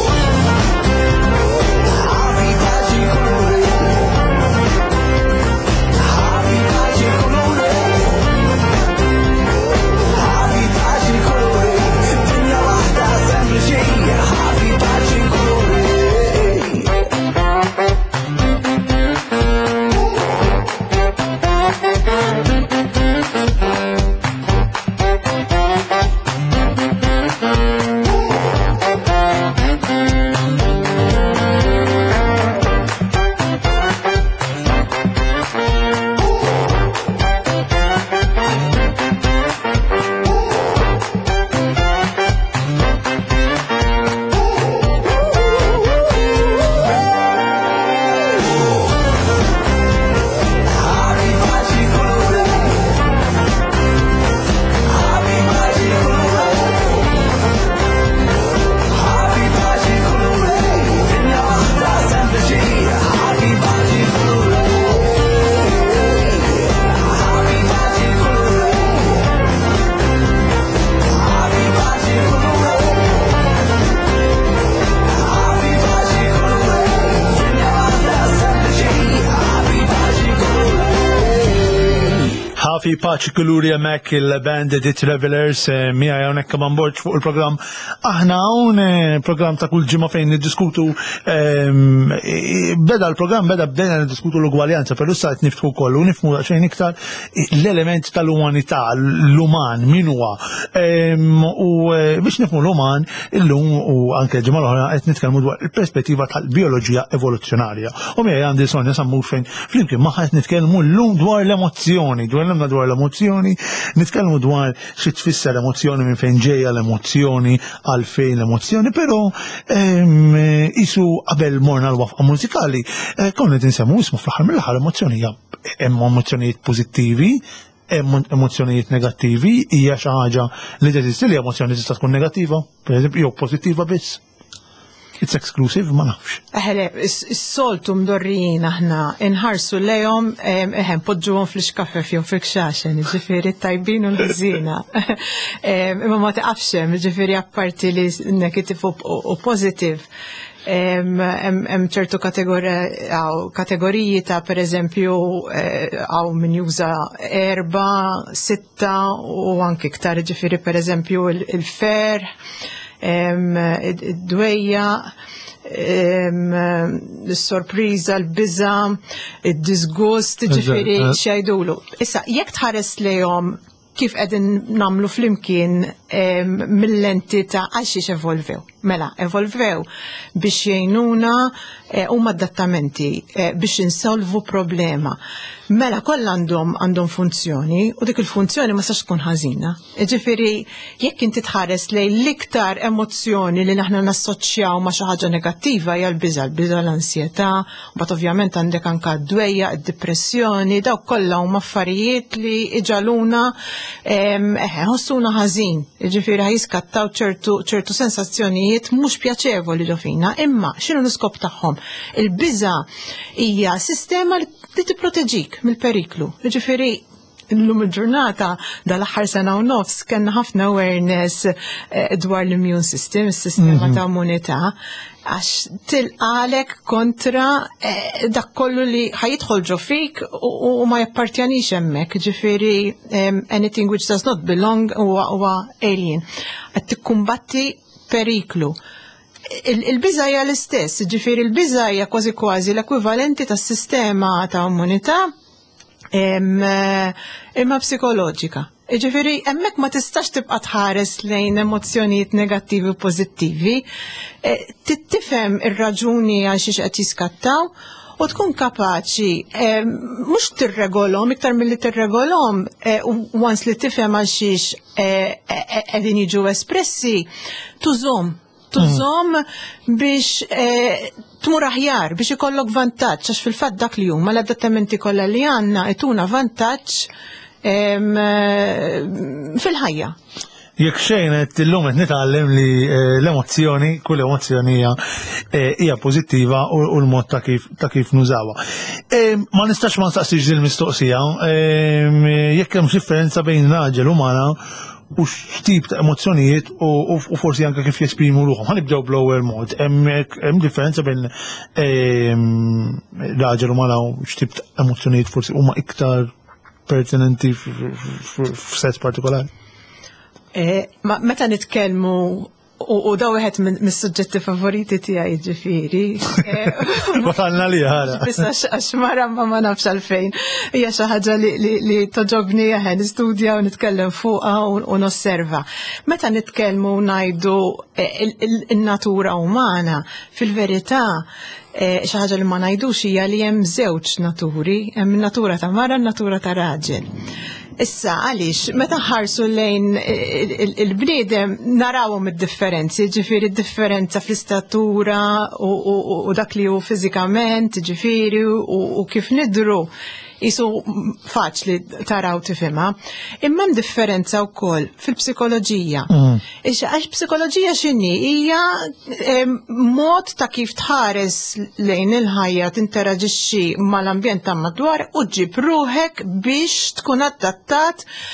Fi paċi kuluri hemmhekk il-band The Travelers mija hawnhekk ma' bord fuq il-programm. Aħna hawn programm ta' kull ġimgħa fejn niddiskutu bdejna niddiskutu l-ugwaljanza, però issa qed niftħu wkoll u nifhmu xejn iktar l-element tal-umanità, l-uman min huwa. U biex nifhmu l-uman illum u anke ġimgħa l-oħra qed nitkellmu dwar il-perspettiva tal-bioloġija evoluzzjonarja. U mija għandi Sonja Sammur fejn flimkien magħha qed nitkellmu llum dwar l-emozzjoni, dwar l-emozzjoni, nitkellmu dwar xi tfisser emozzjoni minn fejn ġejja l-emozzjoni, għalfejn l-emozzjoni, però isu qabel morna l-wafqa mużikali, konna tinsemmu ismu fl-aħħar mill-aħħar emozzjoni hemm emozzjonijiet pożittivi, emozzjonijiet negattivi, hija xi ħaġa li teżisti li emozzjoni tista' tkun negattiva, pereżempju jew pożittiva biss. It's exclusive, ma nafx. Eħle, is-soltu mdorrijin aħna inħarsu lejhom poġġuhom fl-iskafef jew fil-kxaxen, ġifieri tajbin u l-ħżina. Imma ma taqafx hemm, ġifieri apparti li negative u positive. Hemm ċertu kategoriji ta' pereżempju għaw min juża 4, 6 u anke iktar, ġifieri pereżempju il-fer. Id-dwejja, l-sorpriża, l-biża, id-disgust, ġifieri xejdulu. Issa, jekk tħares lejhom kif qegħdin nagħmlu flimkien mill-lenti ta' għaxiex evolvew. Mela, evolvew biex jgħinuna huma adattamenti biex insolvu problema. Mela kollha għandhom funzjoni u dik il-funzjoni ma sax tkun ħażina. Ġifieri jekk inti tħares lejn l-iktar emozzjoni li aħna nassoċjaw ma' xi ħaġa negattiva hija l-biża, l-ansjetà, mbagħad ovvjament għandek anke d-dwejja, id-depressjoni, dawk kollha huma affarijiet li iġaluna ħossuna ħażin. Ġifieri ħajiskattaw ċertu sensazzjonijiet mhux pjaċevoli ġo fina, imma x'inhu l-iskop tagħhom? Il-biża hija sistema li tipproteġik mill-periklu. Ġifieri llum il-ġurnata dal-aħħar sena u nofs kellna ħafna awareness dwar l-immune system, is-sistema ta' immunità, għax tilqalek kontra dak kollu li ħajidħol ġo fik u ma jappartjanix hemmhekk, ġifieri anything which does not belong huwa alien. Qed tikkumbatti periklu. Il-biża hija l-istess, ġifieri il-biża hija kważi l-ekwivalenti tas-sistema ta' immunità imma psikoloġika. Ġifieri hemmhekk ma tistax tibqa' tħares lejn emozzjonijiet negattivi u pożittivi, tifhem ir-raġuni għal xiex qed jiskattaw u tkun kapaċi mhux tirregolhom iktar milli tirregolhom once li tifhem għal xiex qegħdin jiġu espressi tużhom tużom biex tmur aħjar, biex ikollok vantaġġ, għax fil-fatt dak li huma l-adattamenti kollha li għandna ituna vantaġġ fil-ħajja. Jekk xejn qed illum qed nitgħallem li l-emozzjoni, kull emozzjoni hija pożittiva u l-mod ta' kif nużawha. Ma nistax ma nistaqsix din il-mistoqsija, jekk hemm differenza bejn raġel u mara u x'tip ta' emozzjonijiet u forsi anke kif jesprimu ruħhom. Ħanibdew bl-ewwel mod. Hemm differenza bejn raġel u mara u x'tip ta' emozzjonijiet forsi huma iktar pertinenti f'sess partikolari? Meta nitkellmu u daw wieħed mis-suġġetti favoriti tiegħi ġifieri. Wasalna li ħara. Issa għax mara ma nafx għalfejn. Hija xi ħaġa li toġobni nistudja u nitkellem fuqha u nosserva. Meta nitkellmu ngħidu in-natura umana, fil-verità xi ħaġa li ma ngħidux hija li hemm żewġ naturi, hemm in-natura ta' mara u n-natura ta' raġel. Issa, għaliex, meta ħarsu lejn il-bniedem narawhom id-differenzi, ġifieri d-differenza fl-istatura u dak li hu fiżikament, ġifieri u kif nidru jisu faċli taraw tifhimha. Imma hemm differenza wkoll fil-psikoloġija. Għax psikoloġija x'inhi? Hija mod ta' kif tħares lejn il-ħajja tinteraġixxi mal-ambjent ta' madwar u ġib ruħek biex tkun adattat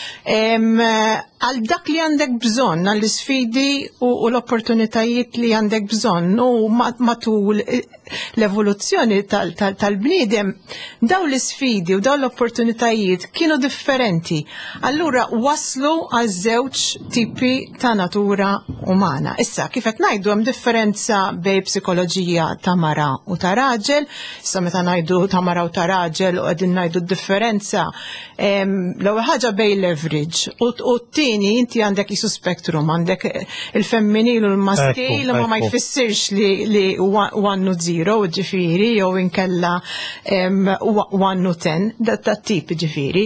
għal dak li għandek bżonn, għall isfidi u l-opportunitajiet li għandek bżonn. U matul l-evoluzzjoni tal-bniedem daw l-isfidi u daw l-opportunitajiet kienu differenti. Allura waslu għal żewġ tipi ta' natura umana. Issa, kif qed ngħidu hemm differenza bejn psikoloġija ta' mara u ta' raġel. Issa meta ngħidu ta' mara u ta' raġel u qegħdin ngħidu d-differenza l-ewwel ħaġa bejn leverage u t-tieni inti għandek isu spektrum, għandek il-femminil u l-maskil ma jfissirx li 1 u 0 ġifieri jew inkella 1 u 10 dat tip ġifieri.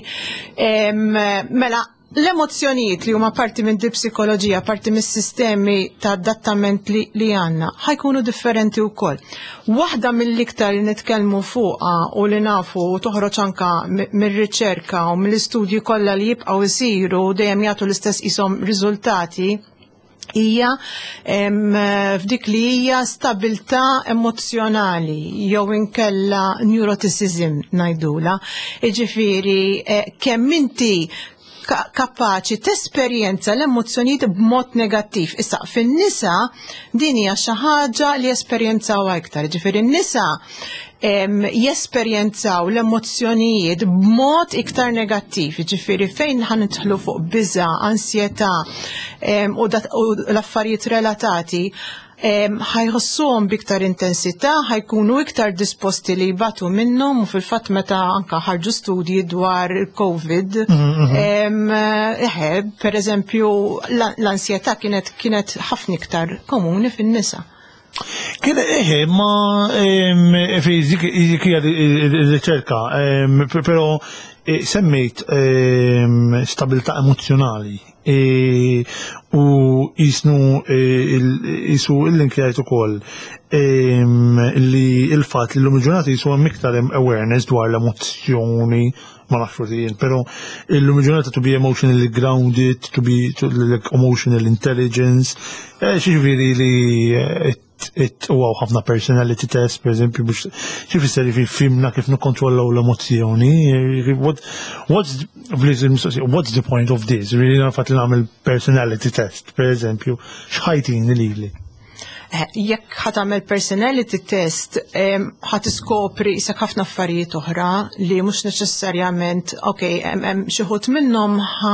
Mela l-emozzjonijiet li huma parti minn psikoloġija, parti mis-sistemi ta' adattament li għandna, ħajkunu differenti wkoll. Waħda mill-iktar li nitkellmu fuqha u li nafu u toħroġ anke mir-riċerka u mill-istudji kollha li jibqgħu jsiru dejjem jagħtu l-istess ishom riżultati hija f'dik li hija stabilità emozjonali jew inkella neuroticism ngħidula. Jiġifieri kemm inti kapaċi tesperjenza l-emozzjonijiet b'mod negattiv. Issa fin-nisa din hija xi ħaġa li esperjenzaw iktar. Ġifieri n-nisa jesperjenzaw l-emozzjonijiet b'mod iktar negattiv. Ġifieri fejn ħanidħlu fuq biża', ansjetà u l-affarijiet relatati ħajħossuhom biktar intensità, ħajkunu iktar disposti li jbatu minnhom u fil-fatt meta anke ħarġu studji dwar il-COVID. Pereżempju l-ansjetà kienet ħafna iktar komuni fin-nisa. Ma dik hija r-riċerka, però semmejt stabilità emozjonali u jisu l-linkjajt ukoll li il-fatt li l-lum il-ġurnata jisu hemm iktar awareness dwar l-emozzjoni ma nafx jien, però l-lum il-ġurnata to be emotionally grounded, to be like emotional intelligence, xiġifieri li huwa ħafna personality test, per eżempju, biex xifisser fimna kif nikkontrollaw l-emozzjoni. What's the point of this? Really nafat li nagħmel personality test, per eżempju, x'ħajtin lili? Jekk ħatamel personality test, ħatiskopri isek ħafna affarijiet oħra li mhux neċessarjament, hemm xi ħut minnhom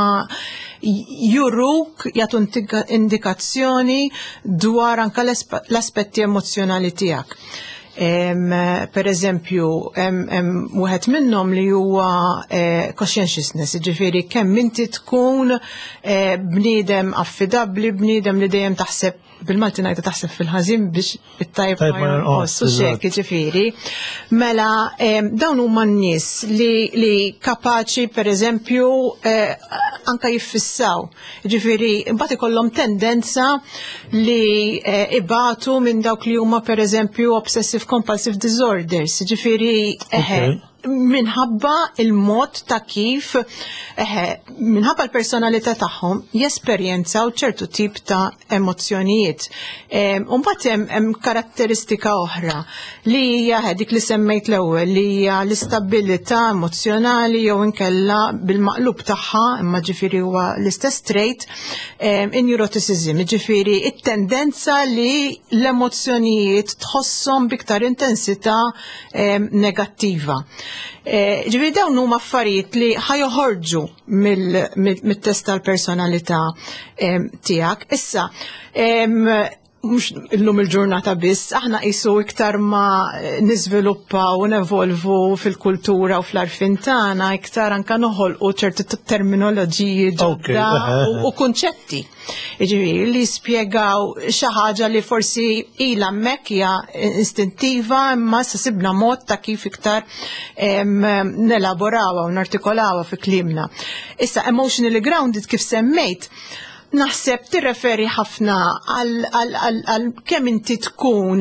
juruk jagħtu indikazzjoni dwar anke l-aspetti emozjonali tiegħek. Per eżempju, wieħed minnhom li huwa conscientiousness, ġifieri kemm inti tkun bniedem affidabbli, bniedem li dejjem taħseb bil-Malti ngħidu taħseb fil-ħażin biex it-tajb ma jonqos xekk, ġifieri. Mela dawn huma n-nies li kapaċi pereżempju anke jiffissaw. Ġifieri imbagħad ikollhom tendenza li ibatu minn dawk li huma pereżempju obsessive compulsive disorders. Ġifieri minħabba il-mod ta' kif minħabba l-personalità tagħhom jesperjenzaw ċertu tip ta' emozzjonijiet. Mbagħad hemm karatteristika oħra li hija dik li semmejt l-ewwel li hija l-istabilità emozjonali jew inkella bil-maqlub tagħha imma ġifieri huwa l-istess trait in-neuroticism, ġifieri it-tendenza li l-emozzjonijiet tħosshom biktar intensità negattiva. Ġifieri dawn huma affarijiet li ħajoħorġu mit-test tal-personalità tiegħek. Issa, mhux illum il-ġurnata biss, aħna qisu iktar ma niżviluppaw u nevolvu fil-kultura u fl-arfin tagħna iktar anke noħolqu ċerti terminoloġiji ġodda u kunċetti. Jiġifieri li jispjegaw xi ħaġa li forsi ilha hemmhekk hija istintiva imma se sibna mod ta' kif iktar nelaborawha u nartikolawha fi kliemna. Issa emotionally grounded kif semmejt naħseb tirreferi ħafna għal kemm inti tkun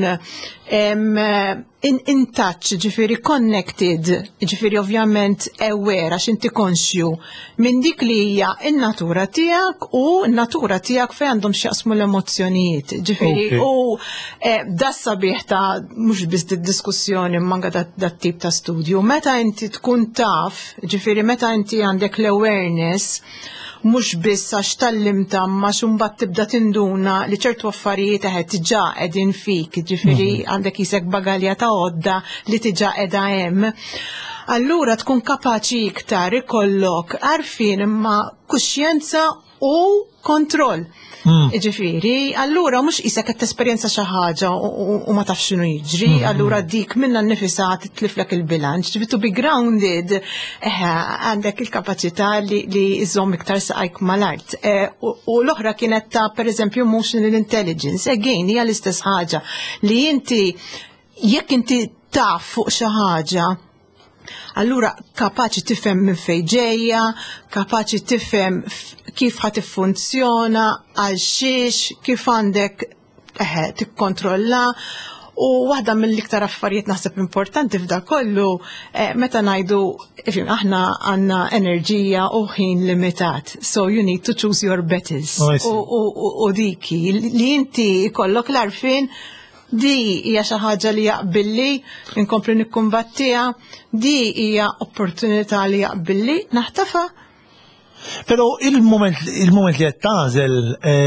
in touch, ġifieri connected, ġifieri ovvjament aware għax inti konxju minn dik li hija n-natura tiegħek u n-natura tiegħek fejn għandhom x'jaqsmu l-emozzjonijiet. Ġifieri u da sabiħ ta' mhux biss diskussjoni manga dat-tip ta' studju. Meta inti tkun taf, ġifieri meta inti għandek l-awareness mhux biss għax tallimta ma xumbat tibda tinduna li ċertu affarijiet diġà qegħdin fik, ġifieri għandek isek bagalja ta' għodda li diġà qiegħda hemm. Allura tkun kapaċi iktar ikollok għarfien imma kuxjenza u kontroll. Ġifieri, allura mhux isek qed tesperjenza xi ħaġa u ma tafx x'inhu jiġri, allura dik minnha nnifisha titliflek il-bilanċ. Ġifieri to be grounded għandek il-kapaċità li iżomm iktar saqajk mal-art. U l-oħra kienet ta' pereżempju emotional intelligence, again hija l-istess ħaġa li inti jekk inti taf fuq xi ħaġa allura kapaċi tifhem minn fejn ġejja, kapaċi tifhem kif ħad tiffunzjona, għal xiex, kif għandek tikkontrolla. U waħda mill-iktar affarijiet naħseb importanti f'da kollu meta ngħidu aħna għandna enerġija u ħin limitat. So you need to choose your battles. U diki li inti jkollok l-arfin di hija xi ħaġa li jaqbilli inkompli nikkumbattiha, di hija opportunità li jaqbilli naħtafa. Però il-moment li qed tagħżel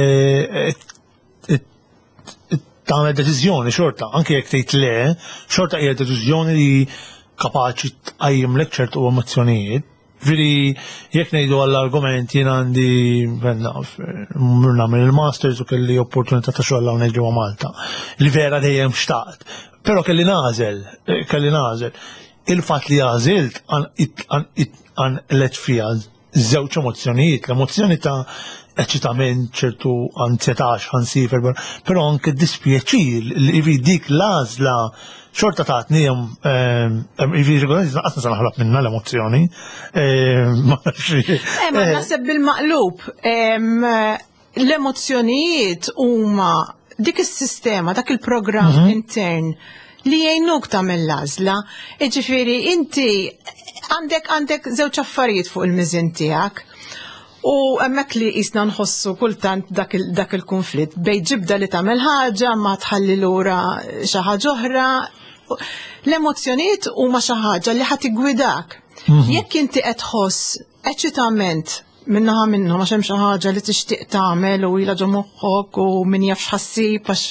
tagħmel deċiżjoni xorta, anke jekk tgħid le, xorta hija deċiżjoni li kapaċi tqajjimlek ċertu emozzjonijiet. Ġifieri jekk ngħidu għall-argument jien għandi nagħmel il-masters u kelli opportunità ta' xogħol hawnhekk ġewwa Malta li vera dejjem xtaqt. Però kelli nagħżel il-fatt li għażilt għan let fiha żewġ emozzjonijiet, l-emozzjoni ta' eċitament, ċertu ansjetà ħansifer, però anke dispjaċir li dik l-għażla xorta taħtni għasna sanaħlaq minna l-emozzjoni. Ma naħseb bil-maqlub. L-emozzjonijiet huma dik is-sistema, dak il-programm intern li jgħinuk tagħmel l-għażla. Ġifieri inti għandek żewġ affarijiet fuq il-miżin tiegħek. U hemmhekk li qisna nħossu kultant dak il-konflitt bejn ġibda li tagħmel ħaġa ma tħalli lura xi ħaġa oħra. L-emozzjonijiet huma xi ħaġa li ħadd igwidak. Jekk inti qed tħoss eċitament minnaħa minnhom għax hemm xi ħaġa li tixtieq tagħmel u ilha ġo moħħok u min jaf x'ħassib għax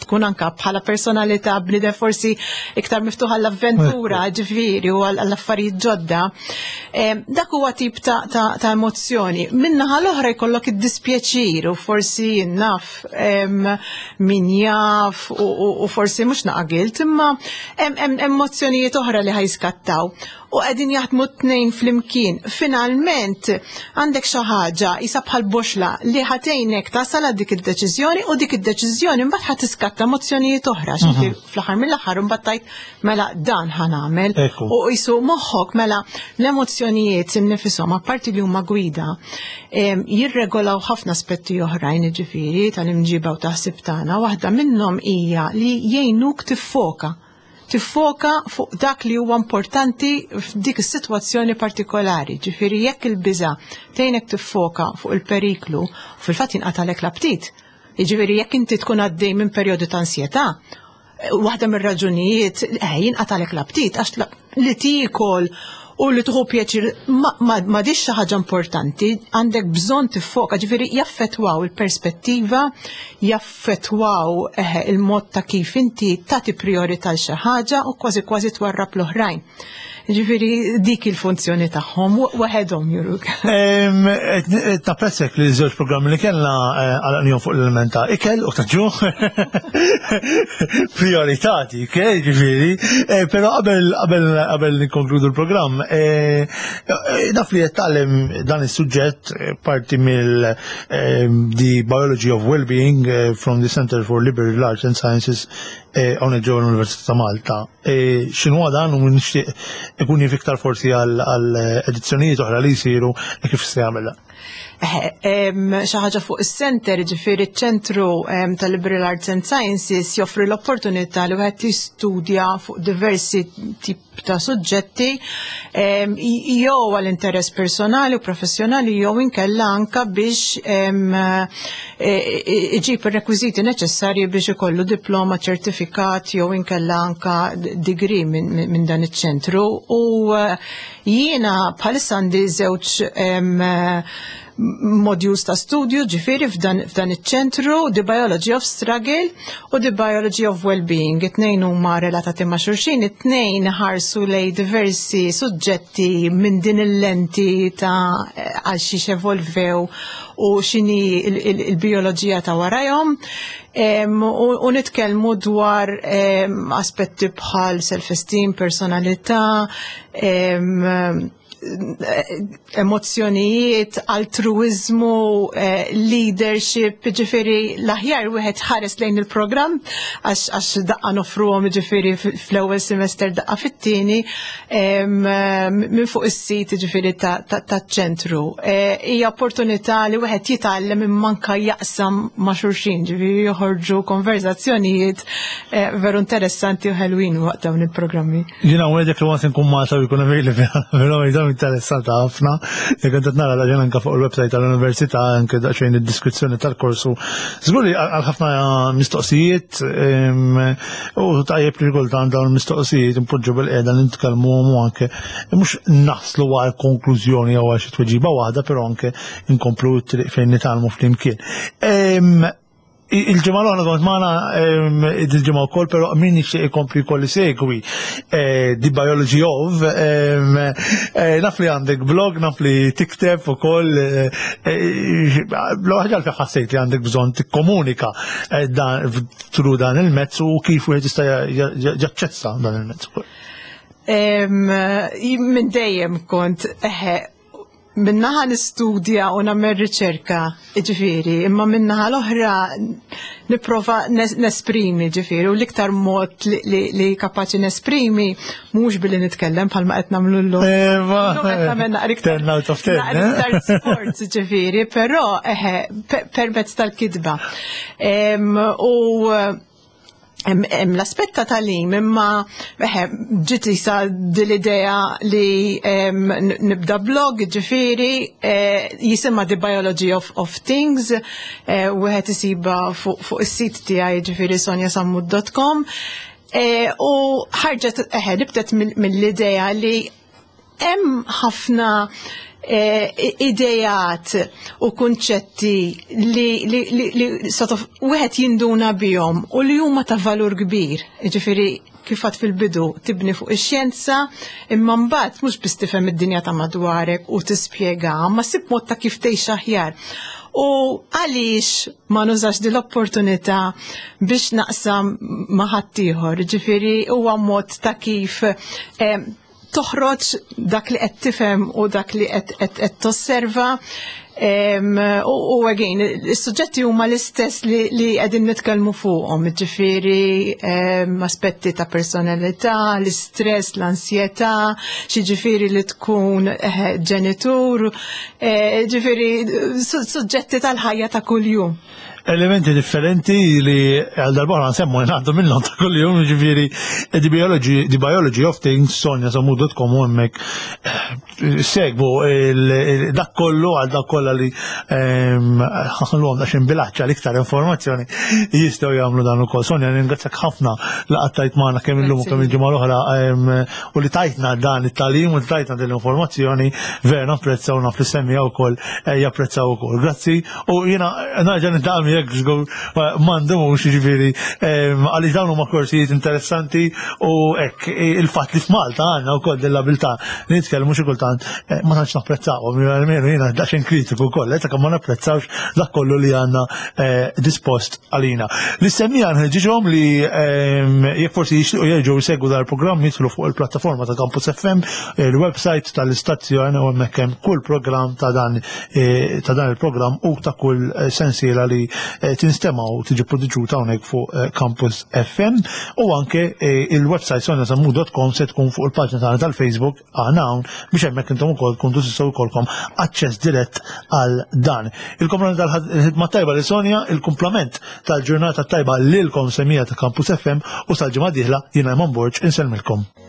tkun anka bħala personalità bniedem forsi iktar miftuħa l-avventura, ġifieri u għall-affarijiet ġodda. Dak huwa tip ta' emozzjoni. Minnaħa l-oħra jkollok id-dispjaċir u forsi naf min jaf u forsi mhux naqagilt, imma hemm emozzjonijiet oħra li ħajskattaw. U qegħdin jaħdmu t-tnejn flimkien. Finalment għandek xi ħaġa isa bħal boxla li ħatejnek tasal għal dik id-deċiżjoni u dik id-deċiżjoni mbagħad ħadd tiskatta emozzjonijiet oħra. Xi fl-aħħar mill-aħħar imbagħad tajt mela dan ħanagħmel u qisu moħħok mela l-emozzjonijiet innifishom apparti li huma gwida jirregolaw ħafna aspetti oħrajn ġifieri tal-imġiba u taħsib tagħna. Waħda minnhom hija li jgħinuk tiffoka fuq dak li huwa importanti f'dik is-sitwazzjoni partikolari. Ġifieri jekk il-biża' tgħinek tiffoka fuq il-periklu u fil-fatt jinqatalek l-aptit. Jiġifieri jekk inti tkun għaddej minn perjodu ta' ansjetà, waħda mir-raġunijiet jinqatalek l-aptit għax li tiekol u li tħu pjaċir ma dix xi ħaġa importanti, għandek bżonn tiffoka, ġifieri jaffettwaw il-perspettiva, jaffettwaw il-mod ta' kif inti tagħti priorità l xi ħaġa u kważi twarrab l-oħrajn. Ġifieri dik il-funzjoni tagħhom waħedhom juruk. Napprezzek li żewġ programmi li kellna għal-għanjom fuq l-elementa ikel u taġġu prioritati, ġifieri, però qabel nikkonkludu l-programm, naf li jittallem dan is-suġġett parti mill the Biology of Wellbeing from the Center for Liberal Arts and Sciences hawnhekk ġewwa l-Università ta' Malta. X'inhuwa dan u nixtieq ikun fiktar forsi għal edizzjonijiet oħra li jsiru kif se jagħmilha. Xi ħaġa fuq is-center, ġifieri ċ-ċentru tal-Liberal Arts and Sciences joffri l-opportunità li wieħed jistudja fuq diversi tip ta' suġġetti jew għall-interess personali u professjonali jew inkella anke biex iġib ir-rekwiżiti neċessarji biex ikollu diploma, ċertifikat jew inkella anke degree minn dan iċ-ċentru. U jiena bħalissa għandi żewġ modules ta' studju ġifieri f'dan iċ-ċentru, The Biology of Struggle u The Biology of Wellbeing. It-tnejn huma relatati ma' xulxin, it-tnejn ħarsu lej diversi suġġetti minn din il-lenti ta' għal xiex evolvew u x'inhi il-bioloġija ta' warajhom. U nitkellmu dwar aspetti bħal self-esteem, personalità, emozzjonijiet, altruizmu, leadership, ġifieri l-aħjar wieħed ħares lejn il-programm għax daqqa nofruhom ġifieri fl-ewwel semester daqqa fit-tieni minn fuq is-sit ġifieri taċ-ċentru. Hija opportunità li wieħed jitgħallem imma anke jaqsam ma' xulxin, ġifieri joħorġu konverzazzjonijiet veru interessanti u ħelwin waqt dawn il-programmi. Jiena wedek li waqt inkun Malta jkun available interessata ħafna, jekk qed nara l anke fuq il-website tal-Università anke daqsxejn id-diskrizzjoni tal-korsu. Żgur li għal ħafna mistoqsijiet u tajjeb li kultant dawn il-mistoqsijiet impoġġu bil-qiegħda nitkellmuhom u anke mhux naslu għal konklużjoni jew għal xi tweġiba waħda, però anke inkomplu t-triq fejn nitgħallmu flimkien. Il-ġimgħa l-oħra kont magħna il-ġimgħa wkoll, però min nixtieq ikompli jkolli segwi The Biology of, naf li għandek blog, naf li tikteb ukoll, l-ħaġa li ħassejt li għandek bżonn tikkomunika tru dan il-mezz u kif wieħed jista' jaċċessa dan il-mezz ukoll. Minn dejjem kont minnaħa nistudja u nagħmel riċerka, ġifieri, imma minnaħa l-oħra nipprova nesprimi ġifieri u l-iktar mod li kapaċi nesprimi mhux billi nitkellem bħalma qed nagħmlu llum. Qed nagħmel naqra sport ġifieri, però permezz tal-kitba. Hemm l-aspett tal-im, imma ġiet isa dil-idea li nibda blog ġifieri jisimha The Biology of Things, wieħed isiba fuq is-sit tiegħi ġifieri sonjasammud.com, u ħarġet nibdet mill-idea li hemm ħafna idejat u kunċetti li sort of wieħed jinduna bihom u li huma ta' valur kbir. Ġifieri kif għad fil-bidu tibni fuq ix-xjenza, imma mbagħad mhux biss tifhem id-dinja ta' madwarek u tispjegha, ma ssib mod ta' kif tgħix aħjar. U għaliex ma nużax din l-opportunità biex naqsam ma' ħaddieħor, ġifieri huwa mod ta' kif toħroġ dak li qed tifhem u dak li qed tosserva. U again, is-suġġetti huma l-istess li qegħdin nitkellmu fuqhom, ġifieri aspetti ta' personalità, l-istress, l-ansjetà, xi ġifieri li tkun ġenitur, ġifieri suġġetti tal-ħajja ta' kuljum. Elementi differenti li għal darba nsemmu għaddu minnhom ta' kuljum, ġifieri the biology of things, sonjasamu.com u hemmhekk segwu dak kollu għal dak kollha li ħallhom dax imbilanċ għal iktar informazzjoni jistgħu jagħmlu dan ukoll. Sonja, ningrazzjak ħafna li qattajt magħna kemm illum u kemm il-ġimgħa l-oħra u li tajtna dan it-tagħlim u li tajtna din l-informazzjoni vera napprezzaw naf li semmija wkoll japprezzaw ukoll. Grazzi u jiena nerġa' nitgħammi m'għandhomx ġifieri għaliex dawn huma korsijiet interessanti u hekk il-fatt li f'Malta għandna wkoll din l-abilità li nitkellmu xi kultant ma tantx napprezzawhom, jiena daqsxejn kritiku wkoll, sakemm ma napprezzawx dak kollu li għandna dispost għalina. Li semmija nħeġġiġhom li jekk forsi jixtiequ jerġgħu jsegwu dan il-programm jidħlu fuq il-plattaforma ta' Campus FM, il-website tal-istazzjon u hemmhekk hemm kull programm ta' dan il-programm u ta' kull sensiela li tinstema' u tiġi produċuta hawnhekk fuq Campus FM u anke il-website sonjasamu.com se tkun fuq il-paġna tagħna tal-Facebook hawn biex hemmhekk intom ukoll kuntu tistgħu jkollkom aċċess dirett għal dan. Il-komplament tal-ħidma tajba li Sonja, il-kumplament tal-ġurnata tajba lilkom semija ta' Campus FM u tal-ġimgħa dieħla jiena Eman Borġ insellmilkom.